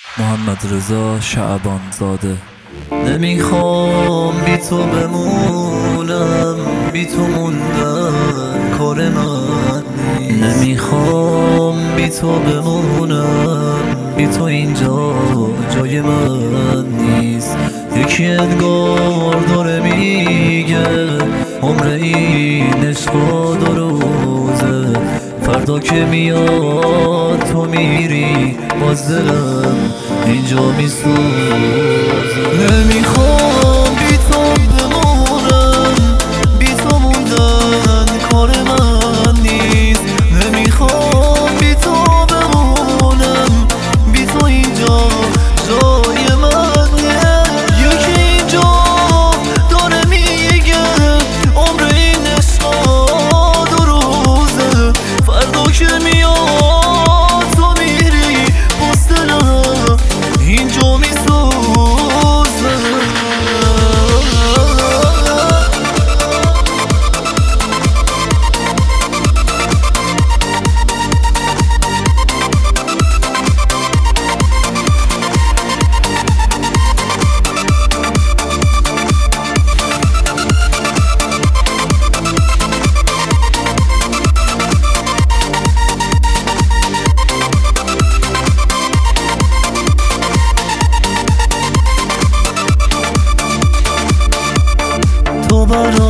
محمدرضا شعبان زاده. نمیخوام بی تو بمونم، بی تو موندن کار من نیست. نمیخوام بی تو بمونم، بی تو اینجا جای من نیست. یکی انگار داره میگه عمر این عشق دو روزه، فردا که میاد تو میری باز دلم اینجا میسوزه. نمیخوام بی تو بمونم، بی تو موندن کار من نیست. نمیخوام بی تو بمونم، بی تو اینجا جای من نیست. یکی اینجا داره میگه عمر این عشقا دو روزه، فردا که میاد تو میری باز دلم اینجا میسوزه. تو برای